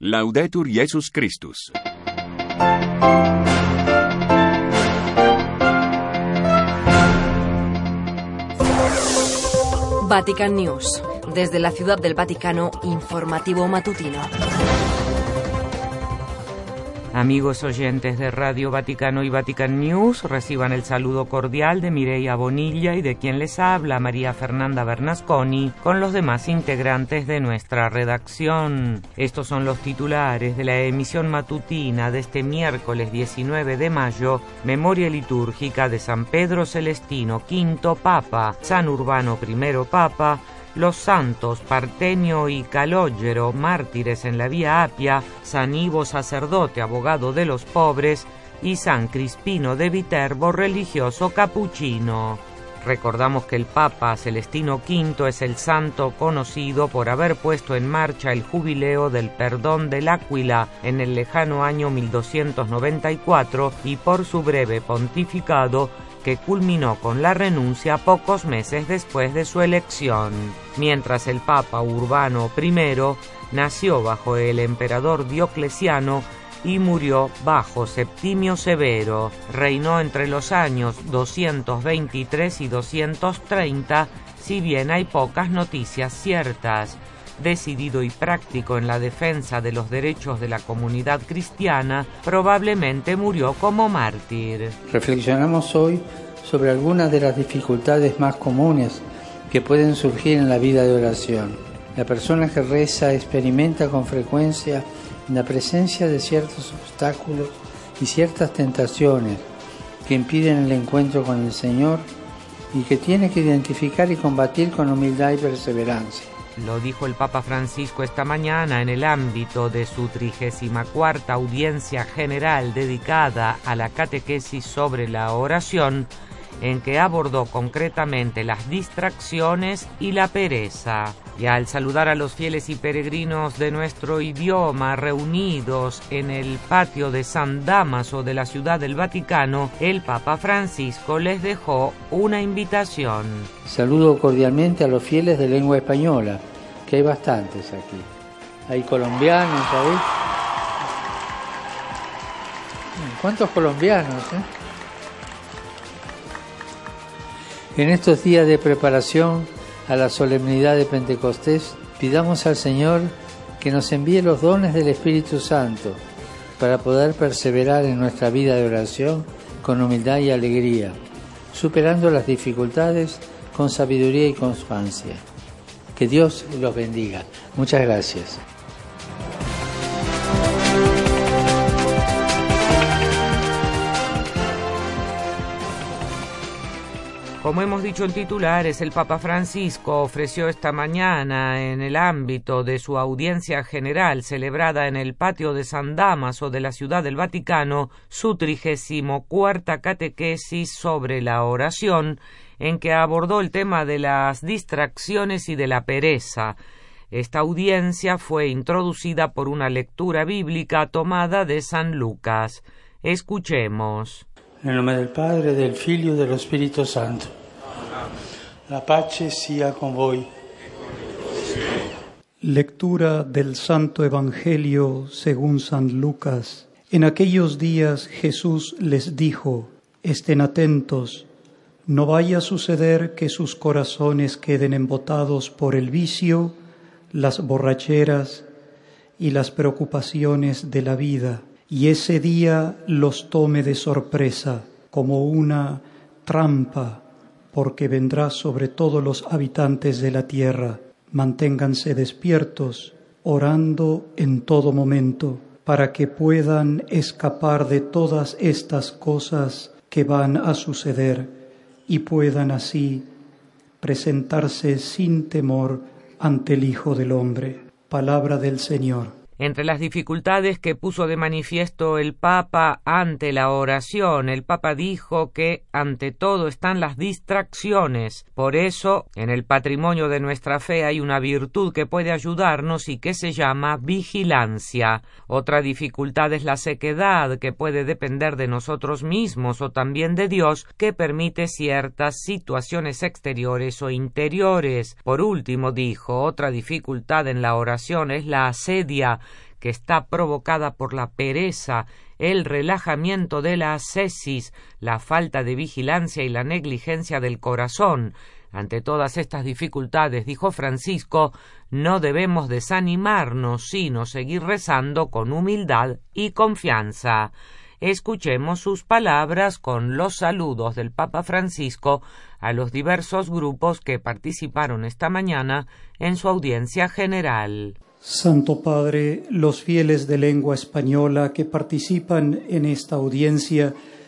Laudetur Jesus Christus. Vatican News. Desde la Ciudad del Vaticano, informativo matutino. Amigos oyentes de Radio Vaticano y Vatican News, reciban el saludo cordial de Mireia Bonilla y de quien les habla, María Fernanda Bernasconi, con los demás integrantes de nuestra redacción. Estos son los titulares de la emisión matutina de este miércoles 19 de mayo, memoria litúrgica de San Pedro Celestino V Papa, San Urbano I Papa, los santos Partenio y Calógero, mártires en la Vía Apia, San Ivo, sacerdote, abogado de los pobres, y San Crispino de Viterbo, religioso capuchino. Recordamos que el Papa Celestino V es el santo conocido por haber puesto en marcha el jubileo del perdón del Áquila en el lejano año 1294 y por su breve pontificado, que culminó con la renuncia pocos meses después de su elección. Mientras el Papa Urbano I nació bajo el emperador Diocleciano y murió bajo Septimio Severo. Reinó entre los años 223 y 230, si bien hay pocas noticias ciertas. Decidido y práctico en la defensa de los derechos de la comunidad cristiana, probablemente murió como mártir. Reflexionamos hoy sobre algunas de las dificultades más comunes que pueden surgir en la vida de oración. La persona que reza experimenta con frecuencia la presencia de ciertos obstáculos y ciertas tentaciones que impiden el encuentro con el Señor y que tiene que identificar y combatir con humildad y perseverancia. Lo dijo el Papa Francisco esta mañana en el ámbito de su 34ª audiencia general dedicada a la catequesis sobre la oración, en que abordó concretamente las distracciones y la pereza. Y al saludar a los fieles y peregrinos de nuestro idioma reunidos en el patio de San Dámaso de la Ciudad del Vaticano, el Papa Francisco les dejó una invitación. Saludo cordialmente a los fieles de lengua española, que hay bastantes aquí. Hay colombianos, ¿sabéis? ¿Cuántos colombianos, En estos días de preparación a la solemnidad de Pentecostés, pidamos al Señor que nos envíe los dones del Espíritu Santo para poder perseverar en nuestra vida de oración con humildad y alegría, superando las dificultades con sabiduría y constancia. Que Dios los bendiga. Muchas gracias. Como hemos dicho en titulares, el Papa Francisco ofreció esta mañana en el ámbito de su audiencia general celebrada en el patio de San Dámaso de la Ciudad del Vaticano su 34ª catequesis sobre la oración, en que abordó el tema de las distracciones y de la pereza. Esta audiencia fue introducida por una lectura bíblica tomada de San Lucas. Escuchemos. En el nombre del Padre, del Figlio y del Spirito Santo. La pace sia con voi. Lectura del Santo Evangelio según San Lucas. En aquellos días Jesús les dijo: estén atentos, no vaya a suceder que sus corazones queden embotados por el vicio, las borracheras y las preocupaciones de la vida, y ese día los tome de sorpresa, como una trampa, porque vendrá sobre todos los habitantes de la tierra. Manténganse despiertos, orando en todo momento, para que puedan escapar de todas estas cosas que van a suceder y puedan así presentarse sin temor ante el Hijo del Hombre. Palabra del Señor. Entre las dificultades que puso de manifiesto el Papa ante la oración, el Papa dijo que ante todo están las distracciones. Por eso, en el patrimonio de nuestra fe hay una virtud que puede ayudarnos y que se llama vigilancia. Otra dificultad es la sequedad, que puede depender de nosotros mismos o también de Dios, que permite ciertas situaciones exteriores o interiores. Por último, dijo, otra dificultad en la oración es la asedia, que está provocada por la pereza, el relajamiento de la ascesis, la falta de vigilancia y la negligencia del corazón. Ante todas estas dificultades, dijo Francisco, no debemos desanimarnos, sino seguir rezando con humildad y confianza. Escuchemos sus palabras con los saludos del Papa Francisco a los diversos grupos que participaron esta mañana en su audiencia general. Santo Padre, los fieles de lengua española que participan en esta audiencia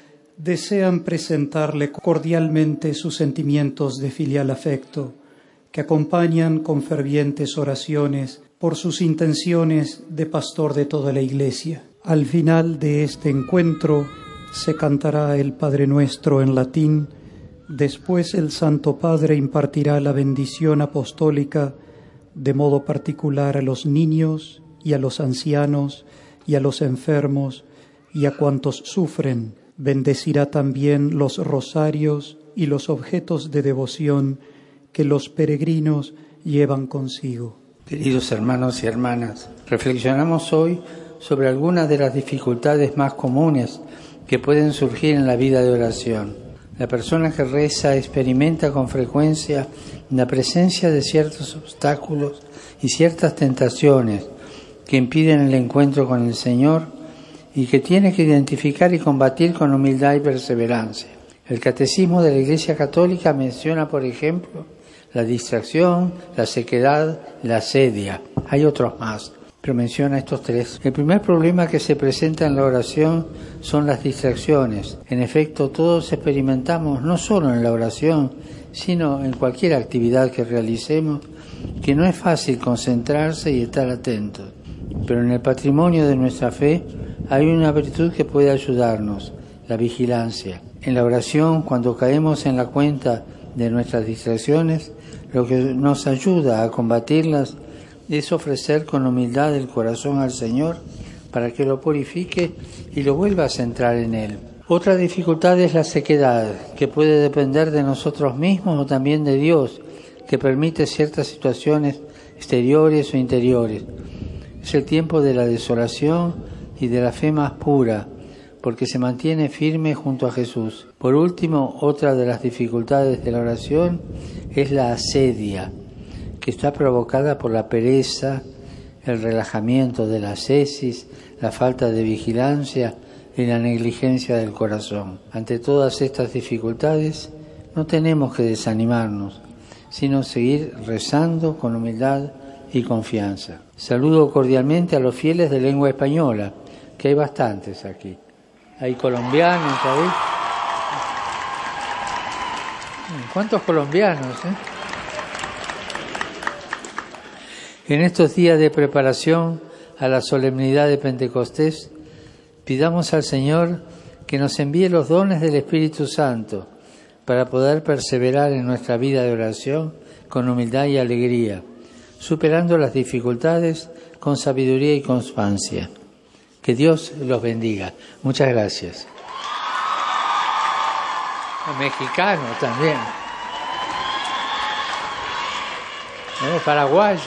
desean presentarle cordialmente sus sentimientos de filial afecto, que acompañan con fervientes oraciones por sus intenciones de pastor de toda la Iglesia. Al final de este encuentro se cantará el Padre Nuestro en latín, después el Santo Padre impartirá la bendición apostólica de modo particular a los niños y a los ancianos y a los enfermos y a cuantos sufren. Bendecirá también los rosarios y los objetos de devoción que los peregrinos llevan consigo. Queridos hermanos y hermanas, reflexionamos hoy sobre algunas de las dificultades más comunes que pueden surgir en la vida de oración. La persona que reza experimenta con frecuencia la presencia de ciertos obstáculos y ciertas tentaciones que impiden el encuentro con el Señor y que tiene que identificar y combatir con humildad y perseverancia. El Catecismo de la Iglesia Católica menciona, por ejemplo, la distracción, la sequedad, la asedia. Hay otros más, pero menciona estos tres. El primer problema que se presenta en la oración son las distracciones. En efecto, todos experimentamos, no solo en la oración, sino en cualquier actividad que realicemos, que no es fácil concentrarse y estar atentos. Pero en el patrimonio de nuestra fe hay una virtud que puede ayudarnos, la vigilancia. En la oración, cuando caemos en la cuenta de nuestras distracciones, lo que nos ayuda a combatirlas es ofrecer con humildad el corazón al Señor para que lo purifique y lo vuelva a centrar en Él. Otra dificultad es la sequedad, que puede depender de nosotros mismos o también de Dios, que permite ciertas situaciones exteriores o interiores. Es el tiempo de la desolación y de la fe más pura, porque se mantiene firme junto a Jesús. Por último, otra de las dificultades de la oración es la asedia, que está provocada por la pereza, el relajamiento de la ascesis, la falta de vigilancia y la negligencia del corazón. Ante todas estas dificultades, no tenemos que desanimarnos, sino seguir rezando con humildad y confianza. Saludo cordialmente a los fieles de lengua española, que hay bastantes aquí. Hay colombianos, ¿sabéis? ¿Cuántos colombianos, En estos días de preparación a la solemnidad de Pentecostés, pidamos al Señor que nos envíe los dones del Espíritu Santo para poder perseverar en nuestra vida de oración con humildad y alegría, superando las dificultades con sabiduría y constancia. Que Dios los bendiga. Muchas gracias. Los mexicanos también. Los paraguayos.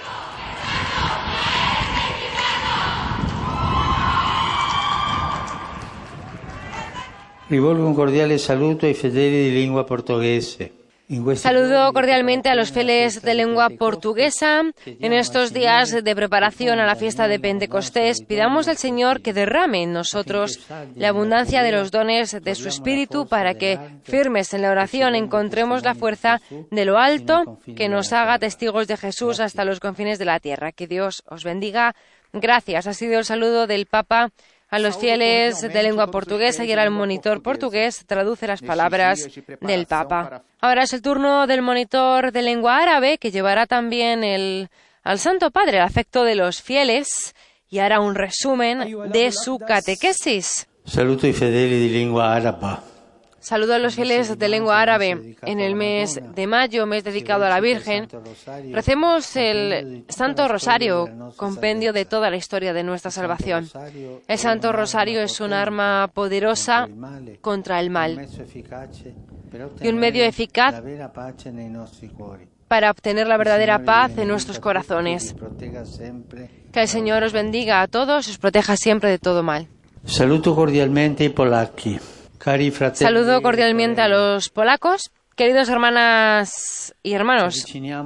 Rivolgo un cordiale saluto ai fedeli di lingua portoghese. Saludo cordialmente a los fieles de lengua portuguesa. En estos días de preparación a la fiesta de Pentecostés, pidamos al Señor que derrame en nosotros la abundancia de los dones de su Espíritu para que, firmes en la oración, encontremos la fuerza de lo alto que nos haga testigos de Jesús hasta los confines de la tierra. Que Dios os bendiga. Gracias. Ha sido el saludo del Papa a los fieles de lengua portuguesa, y ahora el monitor portugués traduce las palabras del Papa. Ahora es el turno del monitor de lengua árabe, que llevará también al Santo Padre el afecto de los fieles y hará un resumen de su catequesis. Saluto ai fedeli di lingua araba. Saludo a los fieles de lengua árabe. En el mes de mayo, mes dedicado a la Virgen, recemos el Santo Rosario, compendio de toda la historia de nuestra salvación. El Santo Rosario es un arma poderosa contra el mal y un medio eficaz para obtener la verdadera paz en nuestros corazones. Que el Señor os bendiga a todos y os proteja siempre de todo mal. Saludo cordialmente ai polacchi. Cari fratelli. Saludo cordialmente a los polacos. Queridos hermanas y hermanos,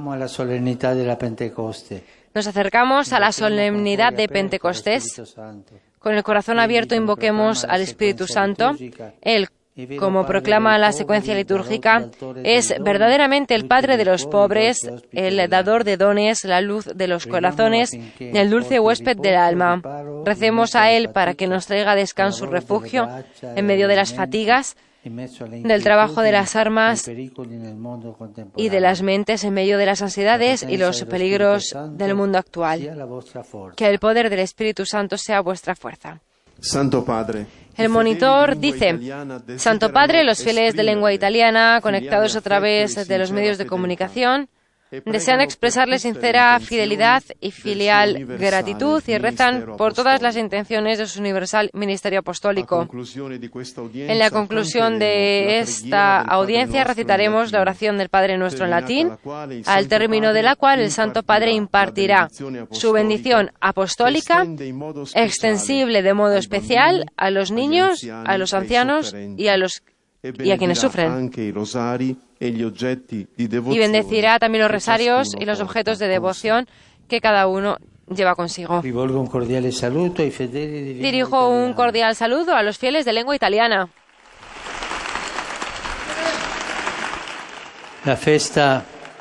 nos acercamos a la solemnidad de Pentecostés. Con el corazón abierto invoquemos al Espíritu Santo. Él, como proclama la secuencia litúrgica, es verdaderamente el Padre de los pobres, el dador de dones, la luz de los corazones y el dulce huésped del alma. Recemos a Él para que nos traiga descanso y refugio en medio de las fatigas, del trabajo de las armas y de las mentes en medio de las ansiedades y los peligros del mundo actual. Que el poder del Espíritu Santo sea vuestra fuerza. Santo Padre. El monitor dice: Santo Padre, los fieles de lengua italiana, conectados a través de los medios de comunicación, desean expresarle sincera fidelidad y filial gratitud y rezan por todas las intenciones de su universal ministerio apostólico. En la conclusión de esta audiencia recitaremos la oración del Padre Nuestro en latín, al término de la cual el Santo Padre impartirá su bendición apostólica, extensible de modo especial a los niños, a los ancianos y a quienes sufren. Y bendecirá también los rosarios y los objetos de devoción que cada uno lleva consigo. Dirijo un cordial saludo a los fieles de lengua italiana. La fiesta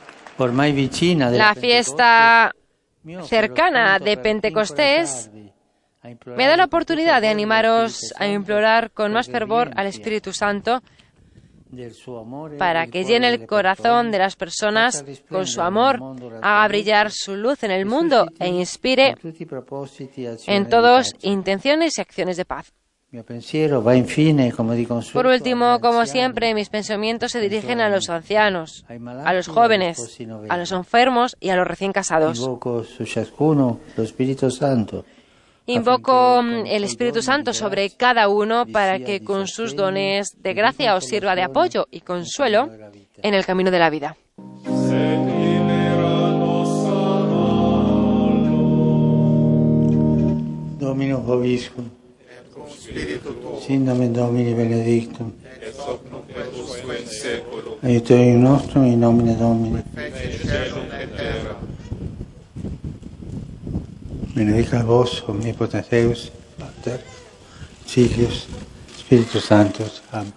cercana de Pentecostés me da la oportunidad de animaros a implorar con más fervor al Espíritu Santo para que llene el corazón de las personas con su amor, haga brillar su luz en el mundo e inspire en todos intenciones y acciones de paz. Por último, como siempre, mis pensamientos se dirigen a los ancianos, a los jóvenes, a los enfermos y a los recién casados. Invoco el Espíritu Santo sobre cada uno para que con sus dones de gracia os sirva de apoyo y consuelo en el camino de la vida. Dominus vobiscum. Sin nomen Domini benedictum. Aiutorium nostrum in nomine Domini. Benedicat vos, omnipotens Deus, Pater, Filius, Spiritus Sanctus. Amén.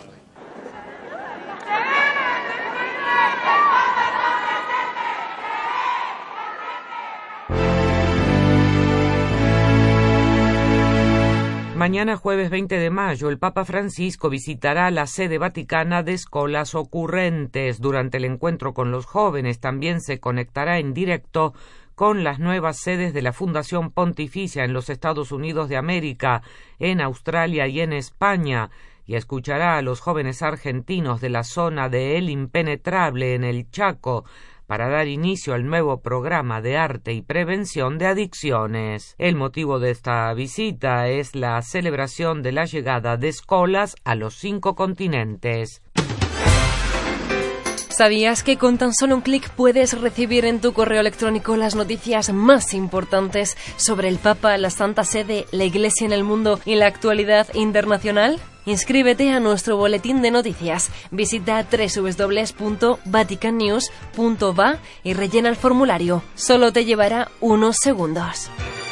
Mañana jueves 20 de mayo, el Papa Francisco visitará la sede vaticana de Escolas Ocurrentes. Durante el encuentro con los jóvenes también se conectará en directo con las nuevas sedes de la Fundación Pontificia en los Estados Unidos de América, en Australia y en España, y escuchará a los jóvenes argentinos de la zona de El Impenetrable en el Chaco para dar inicio al nuevo programa de arte y prevención de adicciones. El motivo de esta visita es la celebración de la llegada de Escolas a los 5 continentes. ¿Sabías que con tan solo un clic puedes recibir en tu correo electrónico las noticias más importantes sobre el Papa, la Santa Sede, la Iglesia en el mundo y la actualidad internacional? Inscríbete a nuestro boletín de noticias. Visita www.vaticannews.va y rellena el formulario. Solo te llevará unos segundos.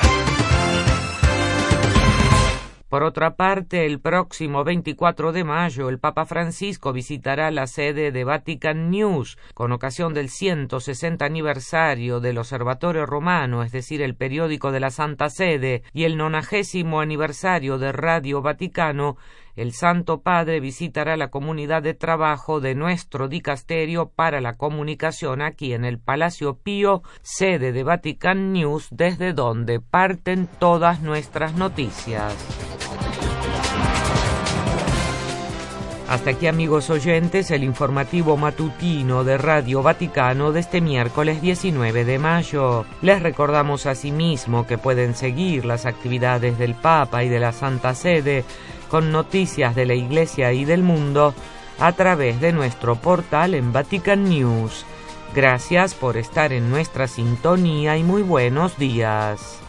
Por otra parte, el próximo 24 de mayo, el Papa Francisco visitará la sede de Vatican News con ocasión del 160 aniversario del Observatorio Romano, es decir, el periódico de la Santa Sede, y el 90º aniversario de Radio Vaticano. El Santo Padre visitará la comunidad de trabajo de nuestro dicasterio para la comunicación aquí en el Palacio Pío, sede de Vatican News, desde donde parten todas nuestras noticias. Hasta aquí, amigos oyentes, el informativo matutino de Radio Vaticano de este miércoles 19 de mayo. Les recordamos asimismo que pueden seguir las actividades del Papa y de la Santa Sede con noticias de la Iglesia y del mundo a través de nuestro portal en Vatican News. Gracias por estar en nuestra sintonía y muy buenos días.